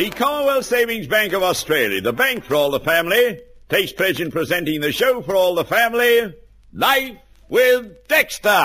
The Commonwealth Savings Bank of Australia, the bank for all the family, takes pleasure in presenting the show for all the family, Life with Dexter.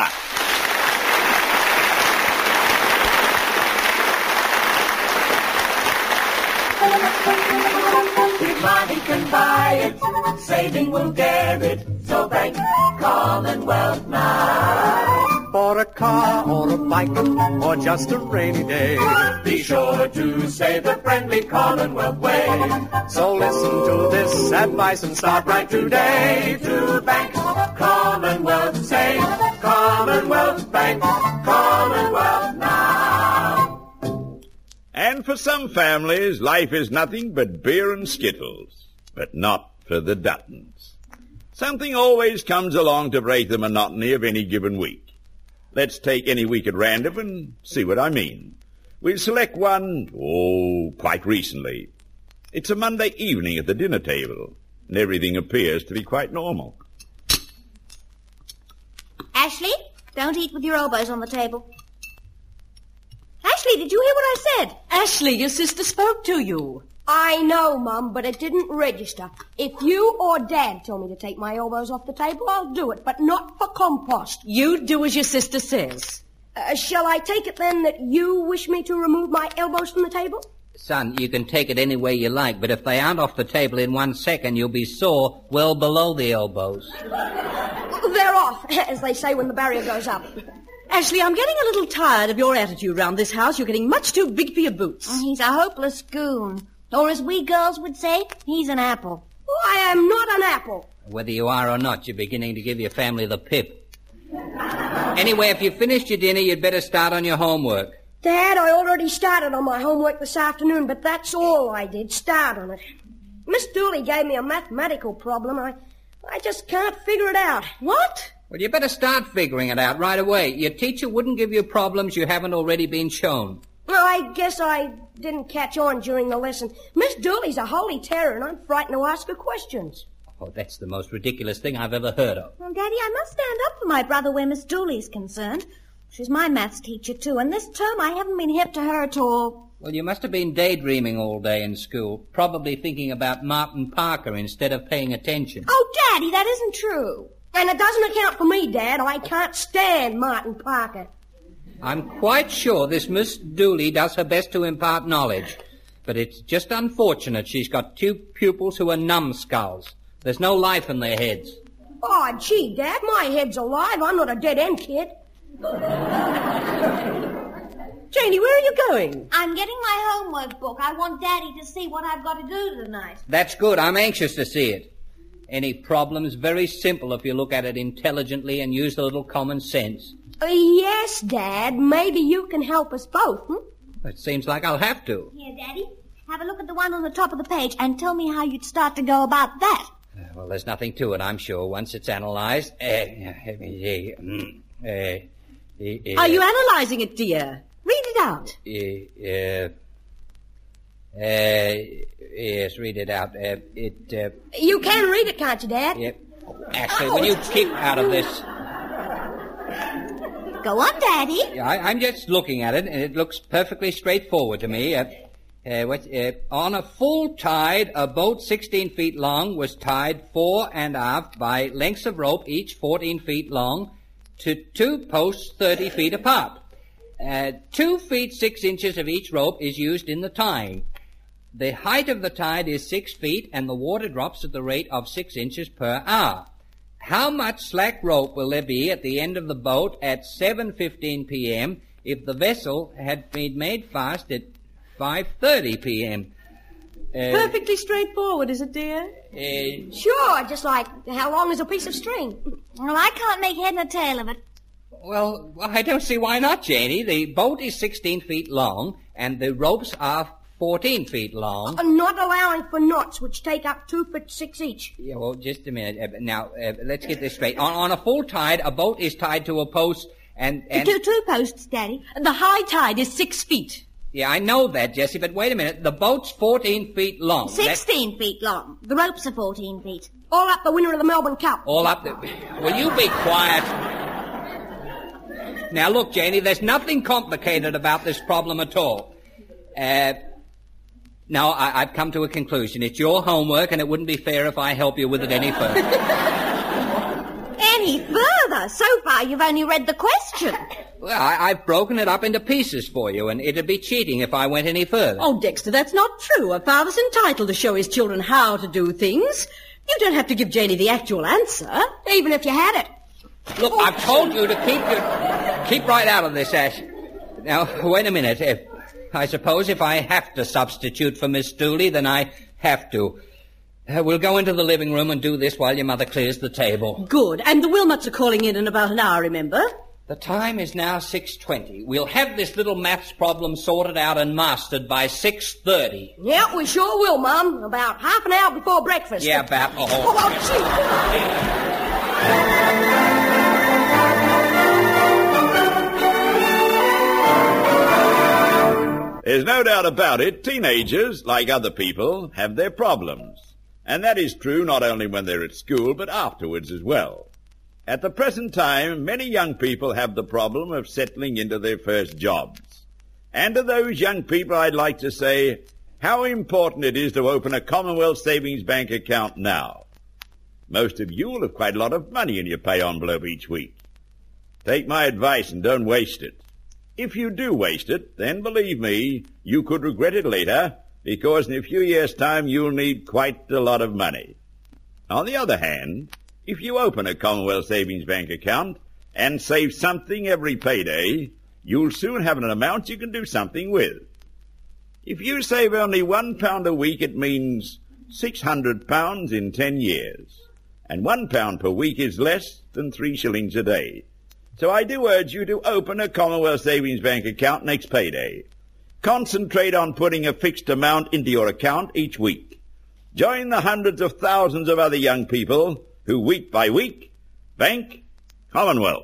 If money can buy it, saving will get it. So bank Commonwealth now. For a car or a bike or just a rainy day, Be sure to save the friendly Commonwealth way. so listen to this advice and start right today. To bank Commonwealth, save Commonwealth Bank, Commonwealth now. And for some families, life is nothing but beer and Skittles. But not for the Duttons. Something always comes along to break the monotony of any given week. Let's take any week at random and see what I mean. We'll select one, quite recently. It's a Monday evening at the dinner table, and everything appears to be quite normal. Ashley, don't eat with your elbows on the table. Ashley, did you hear what I said? Ashley, your sister spoke to you. I know, Mum, but it didn't register. If you or Dad tell me to take my elbows off the table, I'll do it, but not for compost. You do as your sister says. Shall I take it then that you wish me to remove my elbows from the table? Son, you can take it any way you like, but if they aren't off the table in 1 second, you'll be sore well below the elbows. They're off, as they say when the barrier goes up. Ashley, I'm getting a little tired of your attitude round this house. You're getting much too big for your boots. He's a hopeless goon. Or as we girls would say, he's an apple. I am not an apple. Whether you are or not, you're beginning to give your family the pip. Anyway, if you've finished your dinner, you'd better start on your homework. Dad, I already started on my homework this afternoon, but that's all I did, start on it. Miss Dooley gave me a mathematical problem. I just can't figure it out. What? Well, you better start figuring it out right away. Your teacher wouldn't give you problems you haven't already been shown. Well, I guess I didn't catch on during the lesson. Miss Dooley's a holy terror, and I'm frightened to ask her questions. Oh, that's the most ridiculous thing I've ever heard of. Well, Daddy, I must stand up for my brother where Miss Dooley's concerned. She's my maths teacher, too, and this term I haven't been hip to her at all. Well, you must have been daydreaming all day in school, probably thinking about Martin Parker instead of paying attention. Oh, Daddy, that isn't true. And it doesn't account for me, Dad. I can't stand Martin Parker. I'm quite sure this Miss Dooley does her best to impart knowledge, but it's just unfortunate she's got 2 pupils who are numbskulls. There's no life in their heads. Oh, gee, Dad, my head's alive. I'm not a dead-end kid. Janie, where are you going? I'm getting my homework book. I want Daddy to see what I've got to do tonight. That's good. I'm anxious to see it. Any problem's very simple if you look at it intelligently and use a little common sense. Yes, Dad. Maybe you can help us both, It seems like I'll have to. Here, Daddy, have a look at the one on the top of the page and tell me how you'd start to go about that. Well, there's nothing to it, I'm sure, once it's analyzed. Are you analysing it, dear? Read it out. Yes, read it out. You can read it, can't you, Dad? Yep. Actually, will you keep out of this? Go on, Daddy. I'm just looking at it, and it looks perfectly straightforward to me. On a full tide, a boat 16 feet long was tied fore and aft by lengths of rope, each 14 feet long, to 2 posts 30 feet apart. 2 feet 6 inches of each rope is used in the tying. The height of the tide is 6 feet, and the water drops at the rate of 6 inches per hour. How much slack rope will there be at the end of the boat at 7:15 p.m. if the vessel had been made fast at 5:30 p.m.? Perfectly straightforward, is it, dear? Sure, just like how long is a piece of string? Well, I can't make head nor tail of it. Well, I don't see why not, Janie. The boat is 16 feet long, and the ropes are 14 feet long. Not allowing for knots, which take up 2 feet 6 each. Yeah, well, just a minute. Now, let's get this straight. On a full tide, a boat is tied to a post and... Two posts, Daddy. The high tide is 6 feet. Yeah, I know that, Jessie, but wait a minute. The boat's 14 feet long. 16 feet long. The ropes are 14 feet. All up the winner of the Melbourne Cup. All up the... Will you be quiet? Now, look, Janie, there's nothing complicated about this problem at all. No, I've come to a conclusion. It's your homework, and it wouldn't be fair if I help you with it any further. Any further? So far you've only read the question. Well, I've broken it up into pieces for you, and it'd be cheating if I went any further. Oh, Dexter, that's not true. A father's entitled to show his children how to do things. You don't have to give Janie the actual answer. Even if you had it. Look, I've told you to keep right out of this, Ash. Now, wait a minute. I suppose if I have to substitute for Miss Dooley, then I have to. We'll go into the living room and do this while your mother clears the table. Good. And the Wilmots are calling in about an hour, remember? The time is now 6:20. We'll have this little maths problem sorted out and mastered by 6:30. Yeah, we sure will, Mum. About half an hour before breakfast. Yeah, about... There's no doubt about it, teenagers, like other people, have their problems. And that is true not only when they're at school, but afterwards as well. At the present time, many young people have the problem of settling into their first jobs. And to those young people, I'd like to say how important it is to open a Commonwealth Savings Bank account now. Most of you will have quite a lot of money in your pay envelope each week. Take my advice and don't waste it. If you do waste it, then believe me, you could regret it later, because in a few years' time you'll need quite a lot of money. On the other hand, if you open a Commonwealth Savings Bank account and save something every payday, you'll soon have an amount you can do something with. If you save only £1 a week, it means £600 in 10 years. And £1 per week is less than 3 shillings a day. So I do urge you to open a Commonwealth Savings Bank account next payday. Concentrate on putting a fixed amount into your account each week. Join the hundreds of thousands of other young people who week by week bank Commonwealth.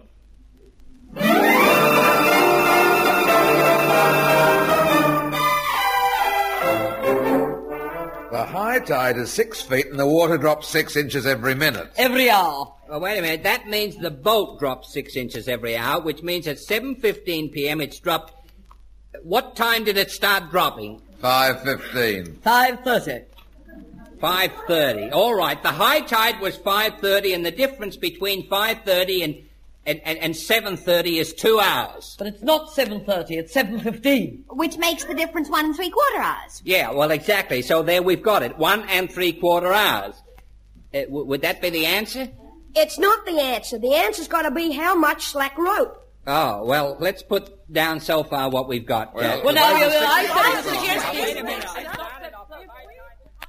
The high tide is 6 feet and the water drops 6 inches every minute. Every hour. Well, wait a minute. That means the boat drops 6 inches every hour, which means at 7:15 p.m. it's dropped... What time did it start dropping? 5:15. 5:30. 5:30. All right. The high tide was 5:30, and the difference between 5:30 and 7:30 is 2 hours. But it's not 7:30, it's 7:15. Which makes the difference 1 3/4 hours. Yeah, well, exactly. So there we've got it. 1 3/4 hours. Would that be the answer? It's not the answer. The answer's got to be how much slack rope. Oh, well, let's put down so far what we've got. Well, Well, now, I suggest... Wait a minute. I started off the high tide.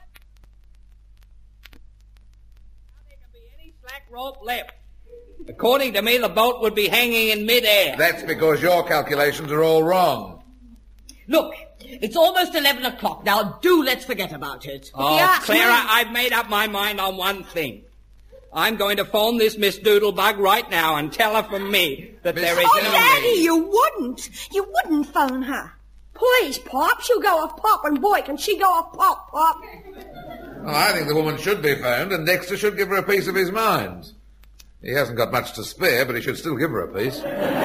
Now there can be any slack rope left. According to me, the boat would be hanging in midair. That's because your calculations are all wrong. Look, it's almost 11 o'clock. Now, let's forget about it. Oh, Yeah, Clara, well- I've made up my mind on one thing. I'm going to phone this Miss Doodlebug right now and tell her from me that there is Oh, no Daddy, need. you wouldn't. You wouldn't phone her. Please, Pop. She'll go off Pop, and boy, can she go off Pop, Pop. Well, I think the woman should be phoned and Dexter should give her a piece of his mind. He hasn't got much to spare, but he should still give her a piece.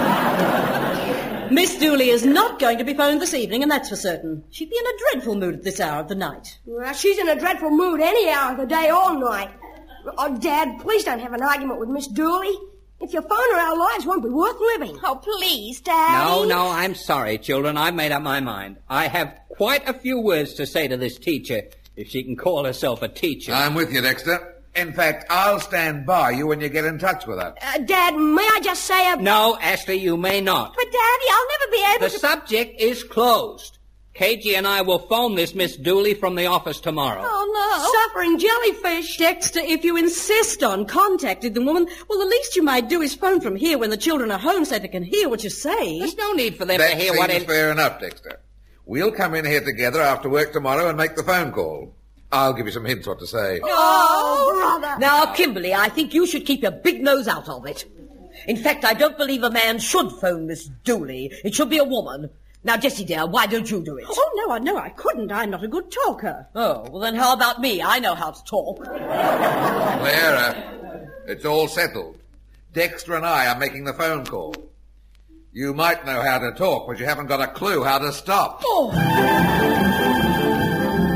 Miss Dooley is not going to be phoned this evening, and that's for certain. She'd be in a dreadful mood at this hour of the night. Well, she's in a dreadful mood any hour of the day or night. Oh, Dad, please don't have an argument with Miss Dooley. If you phone her, our lives won't be worth living. Oh, please, Daddy. No, I'm sorry, children. I've made up my mind. I have quite a few words to say to this teacher, if she can call herself a teacher. I'm with you, Dexter. In fact, I'll stand by you when you get in touch with her. Dad, may I just say a... No, Ashley, you may not. But, Daddy, I'll never be able The subject is closed. KG and I will phone this Miss Dooley from the office tomorrow. Oh, Suffering jellyfish. Dexter, if you insist on contacting the woman, well, the least you might do is phone from here when the children are home so they can hear what you say. There's no need for them That to hear what seems it... fair enough, Dexter. We'll come in here together after work tomorrow and make the phone call. I'll give you some hints what to say. Oh, brother. Now, Kimberly, I think you should keep your big nose out of it. In fact, I don't believe a man should phone Miss Dooley. It should be a woman. Now, Jessie, dear, why don't you do it? Oh, no, I couldn't. I'm not a good talker. Oh, well, then how about me? I know how to talk. Clara, it's all settled. Dexter and I are making the phone call. You might know how to talk, but you haven't got a clue how to stop. Oh.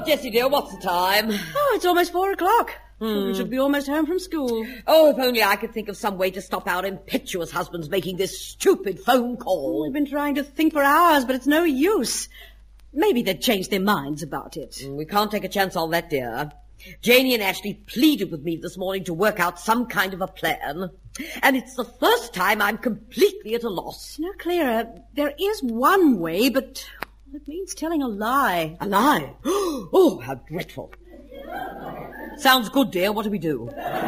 Jessie, dear, what's the time? Oh, it's almost 4 o'clock. We should be almost home from school. Oh, if only I could think of some way to stop our impetuous husbands making this stupid phone call. We've been trying to think for hours, but it's no use. Maybe they'd change their minds about it. We can't take a chance on that, dear. Janie and Ashley pleaded with me this morning to work out some kind of a plan. And it's the first time I'm completely at a loss. Now, Clara, there is one way, but it means telling a lie. A lie? Oh, how dreadful. Sounds good, dear. What do we do?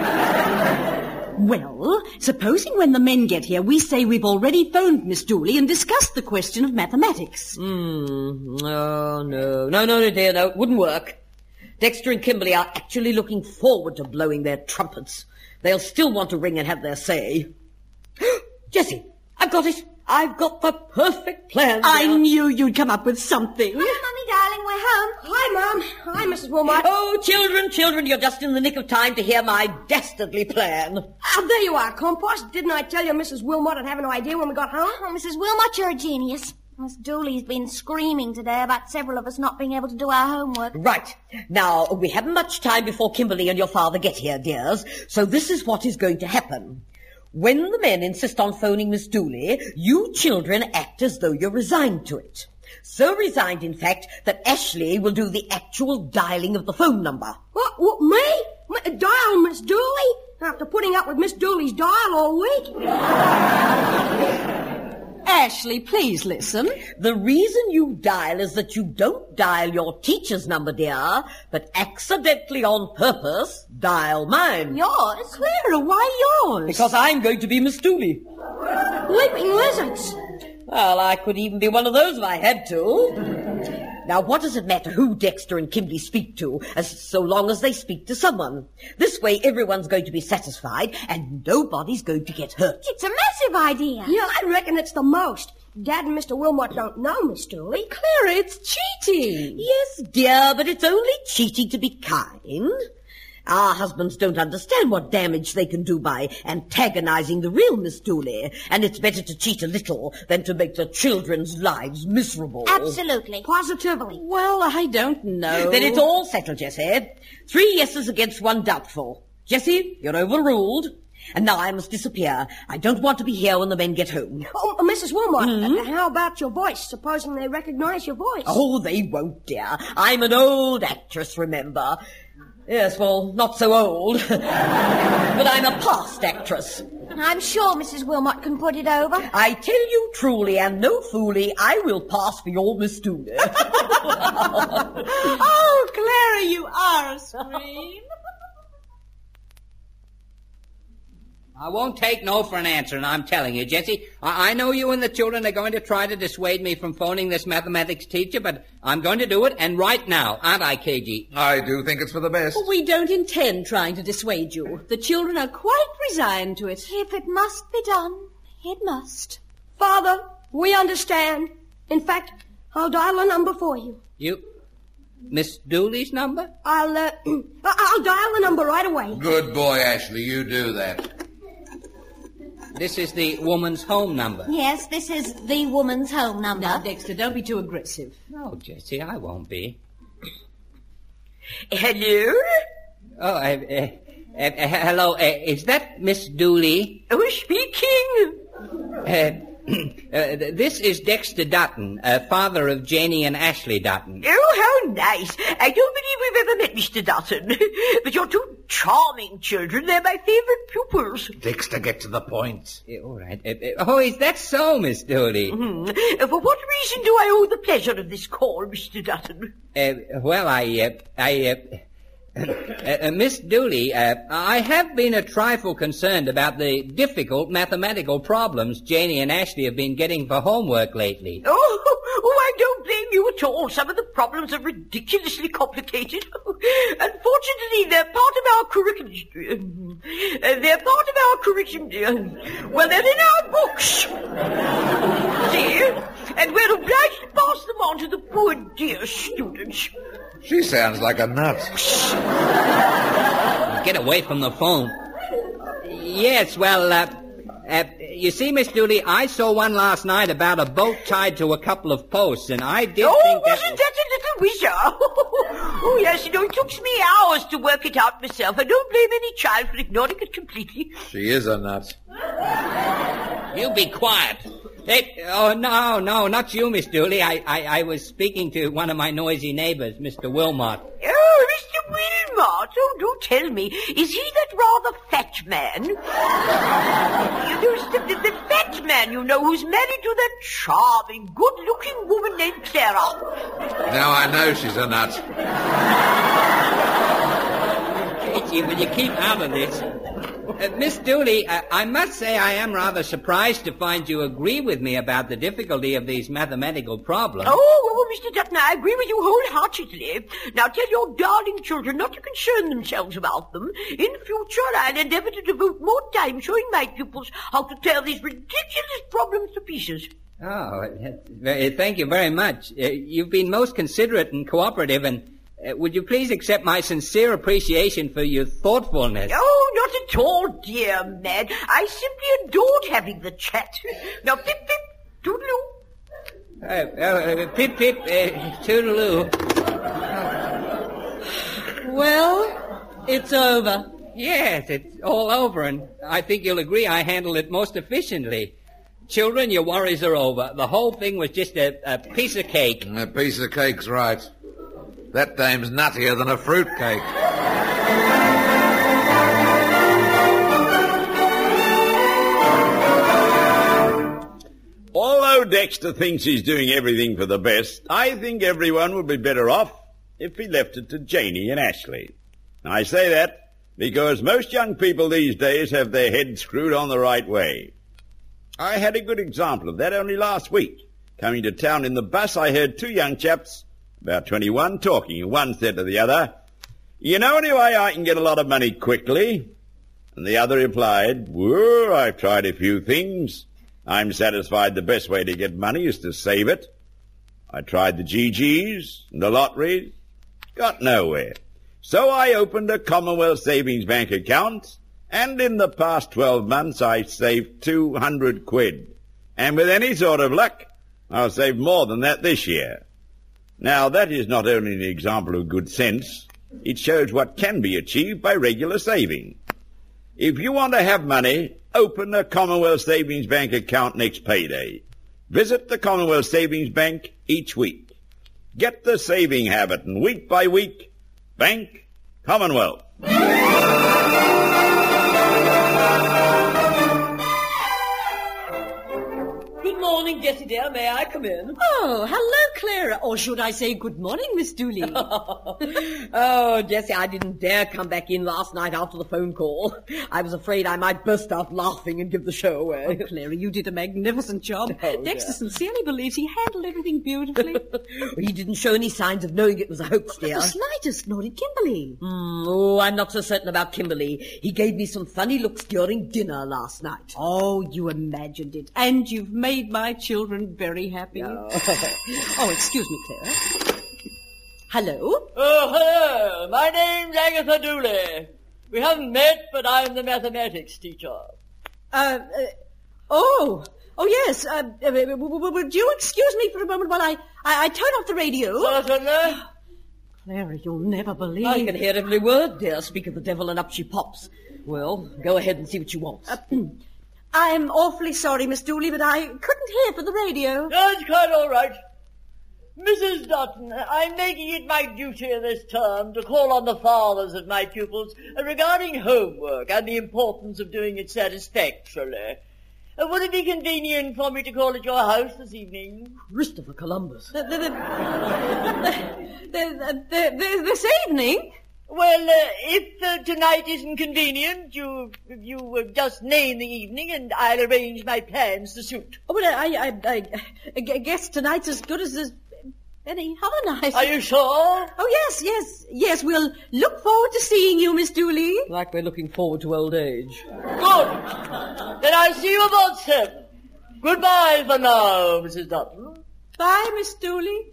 Well, supposing when the men get here, we say we've already phoned Miss Dooley and discussed the question of mathematics. Oh, no, dear, no, it wouldn't work. Dexter and Kimberly are actually looking forward to blowing their trumpets. They'll still want to ring and have their say. Jessie, I've got it. I've got the perfect plan. I knew you'd come up with something. Hello, Mummy, darling, we're home. Hi, Mum. Hi, Mrs. Wilmot. Oh, children, you're just in the nick of time to hear my dastardly plan. Oh, there you are, Compost. Didn't I tell you Mrs. Wilmot would have an idea when we got home? Oh, Mrs. Wilmot, you're a genius. Miss Dooley's been screaming today about several of us not being able to do our homework. Right. Now, we haven't much time before Kimberly and your father get here, dears, so this is what is going to happen. When the men insist on phoning Miss Dooley, you children act as though you're resigned to it. So resigned, in fact, that Ashley will do the actual dialing of the phone number. What, me? Dial Miss Dooley? After putting up with Miss Dooley's dial all week? Ashley, please listen. The reason you dial is that you don't dial your teacher's number, dear, but accidentally on purpose dial mine. Yours? Clara, why yours? Because I'm going to be Miss Dooley. Leaping lizards. Well, I could even be one of those if I had to. Now, what does it matter who Dexter and Kimberly speak to, so long as they speak to someone? This way, everyone's going to be satisfied, and nobody's going to get hurt. It's a massive idea. Yeah, I reckon it's the most. Dad and Mr. Wilmot don't know Miss Dooley. Clara, it's cheating. Yes, dear, but it's only cheating to be kind. Our husbands don't understand what damage they can do by antagonizing the real Miss Dooley, and it's better to cheat a little than to make the children's lives miserable. Absolutely. Positively. Well, I don't know. Then it's all settled, Jessie. 3 yeses against 1 doubtful. Jessie, you're overruled. And now I must disappear. I don't want to be here when the men get home. Oh, Mrs. Wilmot, how about your voice, supposing they recognize your voice? Oh, they won't, dear. I'm an old actress, remember. Yes, well, not so old. But I'm a past actress. I'm sure Mrs. Wilmot can put it over. I tell you truly, and no fooly, I will pass for your Miss Dooley. Oh, Clara, you are a scream. I won't take no for an answer, and I'm telling you, Jessie, I know you and the children are going to try to dissuade me from phoning this mathematics teacher, but I'm going to do it, and right now, aren't I, KG? I do think it's for the best. We don't intend trying to dissuade you. The children are quite resigned to it. If it must be done, it must. Father, we understand. In fact, I'll dial a number for you. You? Miss Dooley's number? I'll dial the number right away. Good boy, Ashley, you do that. This is the woman's home number. Yes, this is the woman's home number. Now, Dexter, don't be too aggressive. No, Jessie, I won't be. Hello? Oh, hello, is that Miss Dooley? Who's speaking? This is Dexter Dutton, father of Janie and Ashley Dutton. Oh, how nice. I don't believe we've ever met Mr. Dutton. But you're two charming children. They're my favorite pupils. Dexter, get to the point. All right. Oh, is that so, Miss Dooley? For what reason do I owe the pleasure of this call, Mr. Dutton? Miss Dooley, I have been a trifle concerned about the difficult mathematical problems Janie and Ashley have been getting for homework lately. Oh, I don't blame you at all. Some of the problems are ridiculously complicated. Unfortunately, they're part of our curriculum. Well, they're in our books. See? And we're obliged to pass them on to the poor dear students. She sounds like a nut. Get away from the phone. Yes, well, you see, Miss Dooley, I saw one last night about a boat tied to a couple of posts, and I did think that... wasn't that a little am we, sir? Oh, yes, it took me hours to work it out myself. I don't blame any child for ignoring it completely. She is a nut. You be quiet. Hey, oh, no, not you, Miss Dooley. I was speaking to one of my noisy neighbors, Mr. Wilmot. Oh, Mr. Wilmot? Oh, do tell me, is he that rather fat man? the fat man, who's married to that charming, good-looking woman named Clara. Now I know she's a nut. Katie, will you keep out of this? Miss Dooley, I must say I am rather surprised to find you agree with me about the difficulty of these mathematical problems. Oh, Mr. Dutton, I agree with you wholeheartedly. Now tell your darling children not to concern themselves about them. In future, I'll endeavour to devote more time showing my pupils how to tear these ridiculous problems to pieces. Oh, thank you very much. You've been most considerate and cooperative, and would you please accept my sincere appreciation for your thoughtfulness? Oh, not at all, dear Mad. I simply adored having the chat. Now, pip, pip, toodaloo. Pip, pip, toodaloo. Well, it's over. Yes, it's all over, and I think you'll agree I handled it most efficiently. Children, your worries are over. The whole thing was just a piece of cake. A piece of cake's right. That dame's nuttier than a fruitcake. Although Dexter thinks he's doing everything for the best, I think everyone would be better off if he left it to Janie and Ashley. I say that because most young people these days have their heads screwed on the right way. I had a good example of that only last week. Coming to town in the bus, I heard two young chaps, about 21, talking, and one said to the other, "You know any way I can get a lot of money quickly?" And the other replied, "Well, I've tried a few things. I'm satisfied the best way to get money is to save it. I tried the GGs and the lotteries, got nowhere. So I opened a Commonwealth Savings Bank account, and in the past 12 months I saved 200 quid. And with any sort of luck, I'll save more than that this year." Now, that is not only an example of good sense, it shows what can be achieved by regular saving. If you want to have money, open a Commonwealth Savings Bank account next payday. Visit the Commonwealth Savings Bank each week. Get the saving habit, and week by week, Bank Commonwealth. Good morning, Jessie dear. May I come in? Oh, hello, Clara. Or should I say good morning, Miss Dooley? Oh, Jessie, I didn't dare come back in last night after the phone call. I was afraid I might burst out laughing and give the show away. Oh, Clara, you did a magnificent job. Oh, Dexter sincerely believes he handled everything beautifully. He didn't show any signs of knowing it was a hoax, dear. Not the slightest, nor did Kimberly. Oh, I'm not so certain about Kimberly. He gave me some funny looks during dinner last night. Oh, you imagined it. And you've made my children very happy. No. Oh, excuse me, Clara. Hello? Oh, hello. My name's Agatha Dooley. We haven't met, but I'm the mathematics teacher. Oh, yes. Would you excuse me for a moment while I turn off the radio? Certainly. Clara, you'll never believe... I can hear every word, dear. Speak of the devil and up she pops. Well, go ahead and see what you want. I'm awfully sorry, Miss Dooley, but I couldn't hear for the radio. That's quite all right. Mrs. Dutton, I'm making it my duty this term to call on the fathers of my pupils regarding homework and the importance of doing it satisfactorily. Would it be convenient for me to call at your house this evening? Christopher Columbus. This evening? Well, if tonight isn't convenient, you just name the evening and I'll arrange my plans to suit. Oh, well, I guess tonight's as good as any other night. Are you sure? Oh, yes. We'll look forward to seeing you, Miss Dooley. Like we're looking forward to old age. Good. Then I'll see you about 7. Goodbye for now, Mrs. Dutton. Bye, Miss Dooley.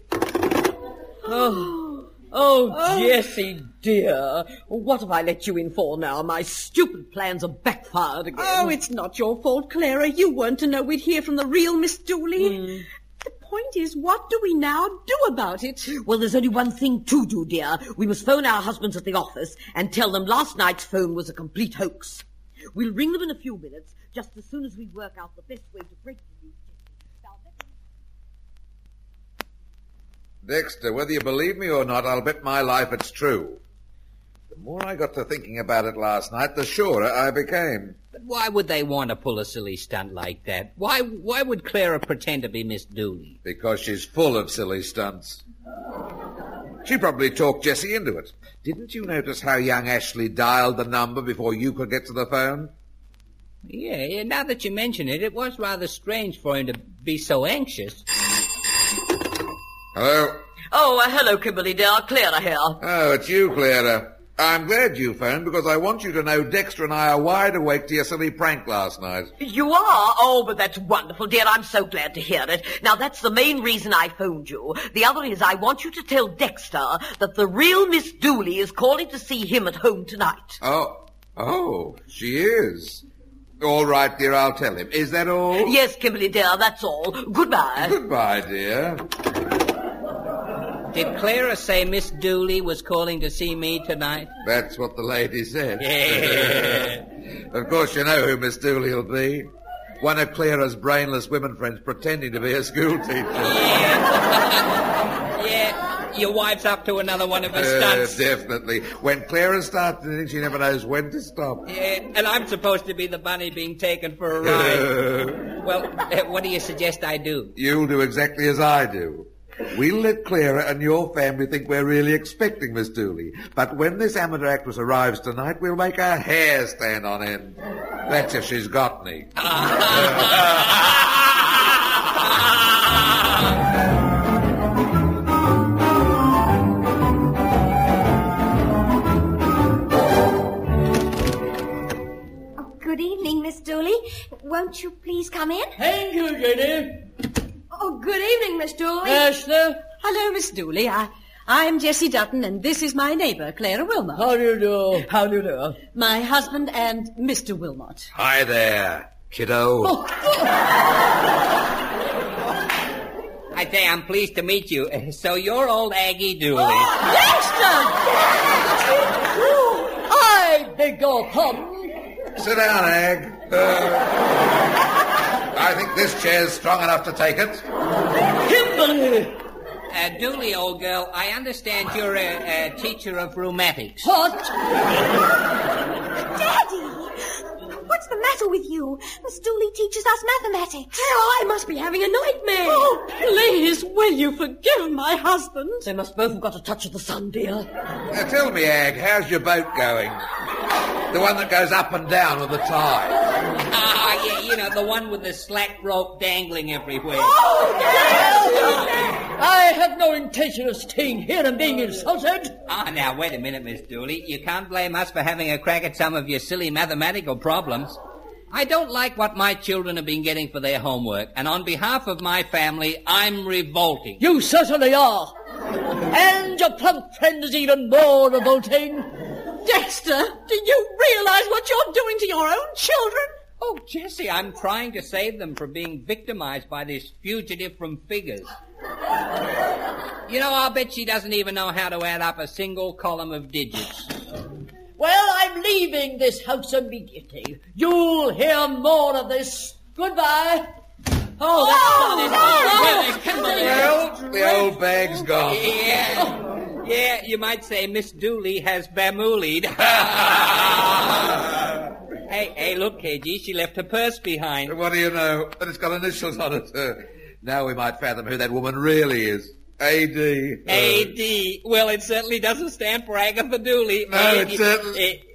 Oh, Jessie, dear. What have I let you in for now? My stupid plans are backfired again. Oh, it's not your fault, Clara. You weren't to know we'd hear from the real Miss Dooley. The point is, what do we now do about it? Well, there's only one thing to do, dear. We must phone our husbands at the office and tell them last night's phone was a complete hoax. We'll ring them in a few minutes, just as soon as we work out the best way to break the news. Dexter, whether you believe me or not, I'll bet my life it's true. The more I got to thinking about it last night, the surer I became. But why would they want to pull a silly stunt like that? Why would Clara pretend to be Miss Dooley? Because she's full of silly stunts. She probably talked Jessie into it. Didn't you notice how young Ashley dialed the number before you could get to the phone? Yeah, now that you mention it, it was rather strange for him to be so anxious. Hello? Oh, hello, Kimberly, dear. Clara here. Oh, it's you, Clara. I'm glad you phoned because I want you to know Dexter and I are wide awake to your silly prank last night. You are? Oh, but that's wonderful, dear. I'm so glad to hear it. Now, that's the main reason I phoned you. The other is I want you to tell Dexter that the real Miss Dooley is calling to see him at home tonight. Oh, she is. All right, dear, I'll tell him. Is that all? Yes, Kimberly, dear, that's all. Goodbye. Goodbye, dear. Did Clara say Miss Dooley was calling to see me tonight? That's what the lady said. Yeah. Of course, you know who Miss Dooley will be. One of Clara's brainless women friends pretending to be a schoolteacher. Yeah, your wife's up to another one of her stunts. Definitely. When Clara starts anything, she never knows when to stop. Yeah, and I'm supposed to be the bunny being taken for a ride. Well, what do you suggest I do? You'll do exactly as I do. We'll let Clara and your family think we're really expecting Miss Dooley. But when this amateur actress arrives tonight, we'll make her hair stand on end. That's if she's got any. Good evening, Miss Dooley. Won't you please come in? Thank you, Jenny. Oh, good evening, Miss Dooley. Esther. Hello, Miss Dooley. I'm Jessie Dutton, and this is my neighbour, Clara Wilmot. How do you do? How do you do? My husband and Mr. Wilmot. Hi there, kiddo. I say, I'm pleased to meet you. So you're old Aggie Dooley. Dexter! I beg your pardon. Sit down, Ag. I think this chair's strong enough to take it. Kimberly! Dooley, old girl, I understand you're a teacher of rheumatics. What? Daddy! What's the matter with you? Miss Dooley teaches us mathematics. Oh, I must be having a nightmare. Oh, please, will you forgive my husband? They must both have got a touch of the sun, dear. Now tell me, Ag, how's your boat going? The one that goes up and down with the tide. Yeah, you know, the one with the slack rope dangling everywhere. I have no intention of staying here and being insulted. Now, wait a minute, Miss Dooley. You can't blame us for having a crack at some of your silly mathematical problems. I don't like what my children have been getting for their homework, and on behalf of my family, I'm revolting. You certainly are. And your plump friend is even more revolting. Dexter, do you realize what you're doing to your own children? Oh, Jessie, I'm trying to save them from being victimized by this fugitive from figures. You know, I'll bet she doesn't even know how to add up a single column of digits. Well, I'm leaving this house immediately. You'll hear more of this. Goodbye. Oh, that's not it. Well, the old bag's gone. Yeah, you might say Miss Dooley has bamoolied. Hey, look, KG, she left her purse behind. What do you know? And it's got initials on it. Now we might fathom who that woman really is. A.D. A.D. Well, it certainly doesn't stand for Agatha Dooley. No, it certainly...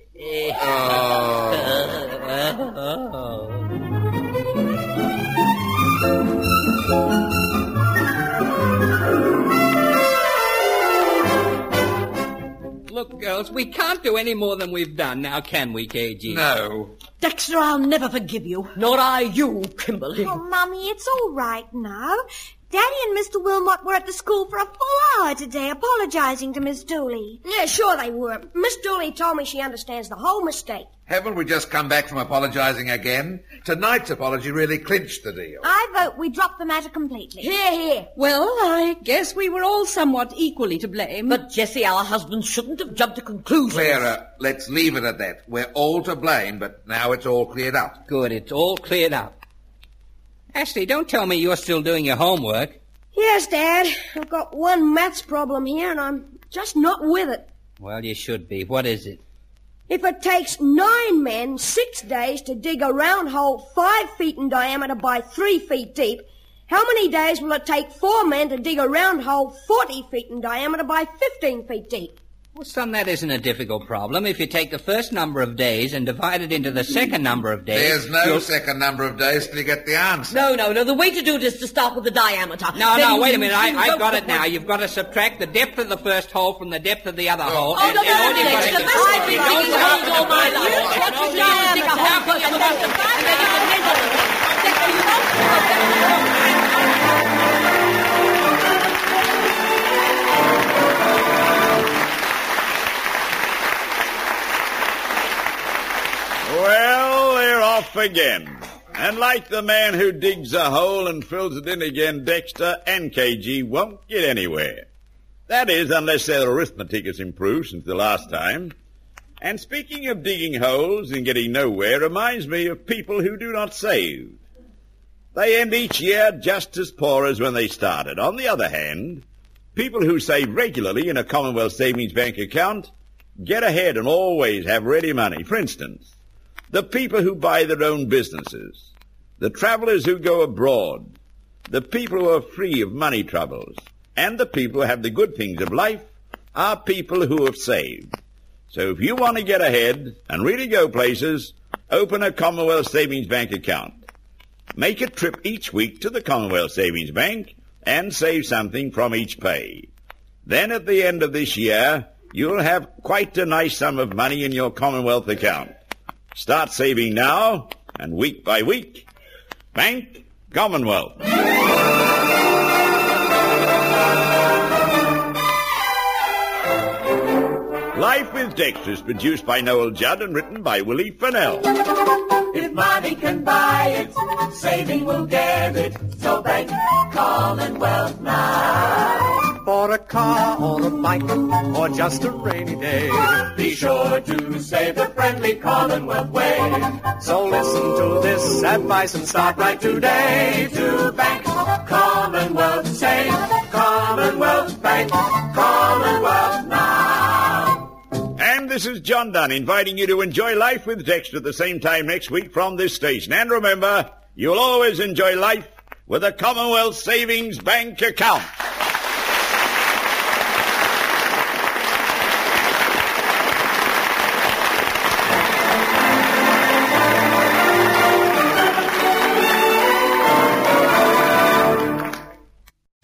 Look, girls, we can't do any more than we've done now, can we, KG? No. Dexter, I'll never forgive you. Nor I you, Kimberly. Oh, Mummy, it's all right now. Daddy and Mr. Wilmot were at the school for a full hour today, apologizing to Miss Dooley. Yeah, sure they were. Miss Dooley told me she understands the whole mistake. Haven't we just come back from apologising again? Tonight's apology really clinched the deal. I vote we drop the matter completely. Hear, hear. Well, I guess we were all somewhat equally to blame. But, Jessie, our husbands shouldn't have jumped to conclusions. Clara, let's leave it at that. We're all to blame, but now it's all cleared up. Good, it's all cleared up. Ashley, don't tell me you're still doing your homework. Yes, Dad. I've got one maths problem here, and I'm just not with it. Well, you should be. What is it? If it takes 9 men 6 days to dig a round hole 5 feet in diameter by 3 feet deep, how many days will it take 4 men to dig a round hole 40 feet in diameter by 15 feet deep? Well, son, that isn't a difficult problem. If you take the first number of days and divide it into the second number of days... There's no second number of days till you get the answer. No. The way to do it is to start with the diameter. No, wait a minute. I've got it now. You've got to subtract the depth of the first hole from the depth of the other hole. I've been digging holes all my life. What's the Well, they're off again. And like the man who digs a hole and fills it in again, Dexter and KG won't get anywhere. That is, unless their arithmetic has improved since the last time. And speaking of digging holes and getting nowhere reminds me of people who do not save. They end each year just as poor as when they started. On the other hand, people who save regularly in a Commonwealth Savings Bank account get ahead and always have ready money. For instance, the people who buy their own businesses, the travellers who go abroad, the people who are free of money troubles, and the people who have the good things of life are people who have saved. So if you want to get ahead and really go places, open a Commonwealth Savings Bank account. Make a trip each week to the Commonwealth Savings Bank and save something from each pay. Then at the end of this year, you'll have quite a nice sum of money in your Commonwealth account. Start saving now, and week by week, Bank Commonwealth. Life with Dexter is produced by Noel Judd and written by Willie Fennell. If money can buy it, saving will get it. So Bank Commonwealth now. For a car or a bike or just a rainy day, Be sure to save the friendly Commonwealth way. so listen to this advice and start right today. To Bank Commonwealth, save Commonwealth Bank Commonwealth now. And this is John Dunn inviting you to enjoy life with Dexter at the same time next week from this station. And remember, you'll always enjoy life with a Commonwealth Savings Bank account.